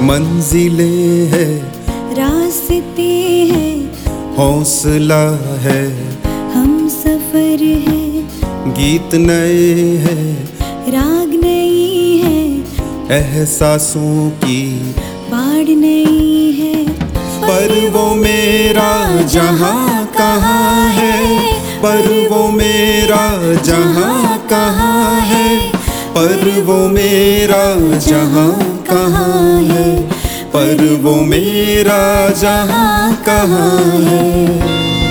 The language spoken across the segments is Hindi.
मंजिलें है, रास्ते हैं, हौसला है, हम सफर है, गीत नए हैं, राग नई है, एहसासों की बाढ़ नई है। पर वो मेरा जहां कहाँ है, पर वो मेरा जहां कहाँ है, पर वो मेरा जहां कहाँ है, पर वो मेरा जहां कहाँ है।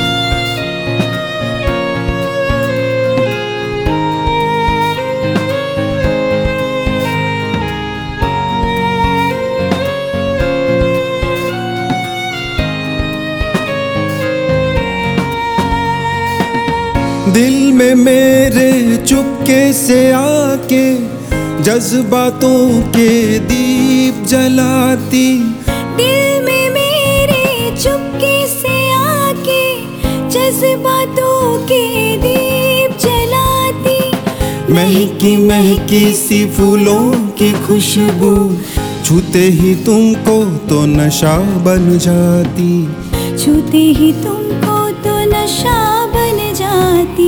दिल में मेरे चुपके से आके जज्बातों के दीप जलाती, दिल में मेरे चुपके से आके जज्बातों के दीप जलाती। महकी महकी सी फूलों की खुशबू छूते ही तुमको तो नशा बन जाती, छूते ही तुमको तो नशा बन जाती।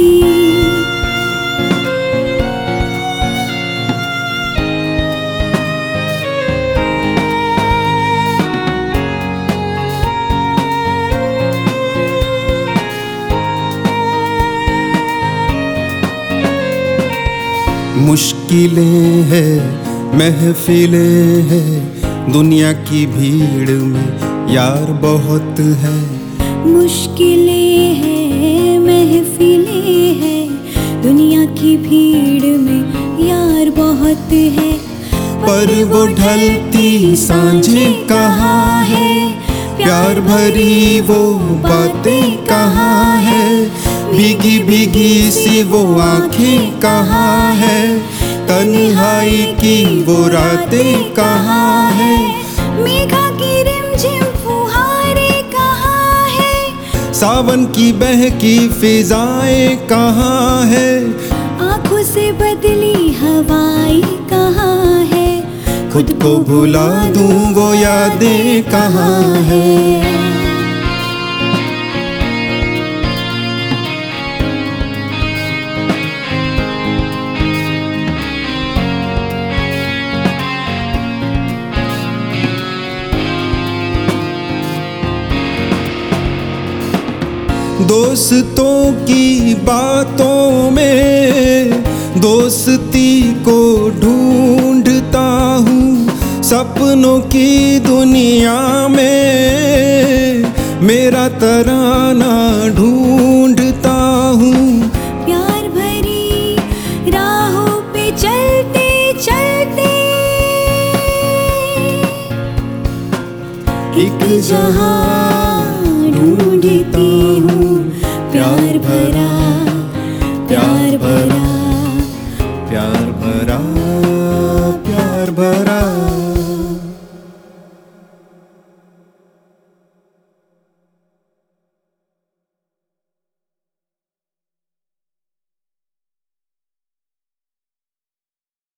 मुश्किलें हैं, महफिलें हैं, दुनिया की भीड़ में यार बहुत है। मुश्किलें हैं, महफिलें हैं, दुनिया की भीड़ में यार बहुत है। पर वो ढलती सांझें कहाँ है, प्यार भरी वो बातें कहाँ है, भीगी भीगी सी वो आंखें कहाँ है, तन्हाई की वो रातें कहाँ है, मेघा की रिमझिम फुहारे कहाँ है, सावन की बहकी फिजाएं कहाँ है, आंखों से बदली हवाएं कहाँ है, खुद को भुला दूं वो यादें कहाँ है। दोस्तों की बातों में दोस्ती को ढूंढता हूँ, सपनों की दुनिया में मेरा तराना ढूंढता हूँ। प्यार भरी राहों पे चलते चलते एक जहां ढूंढती हूँ, प्यार भरा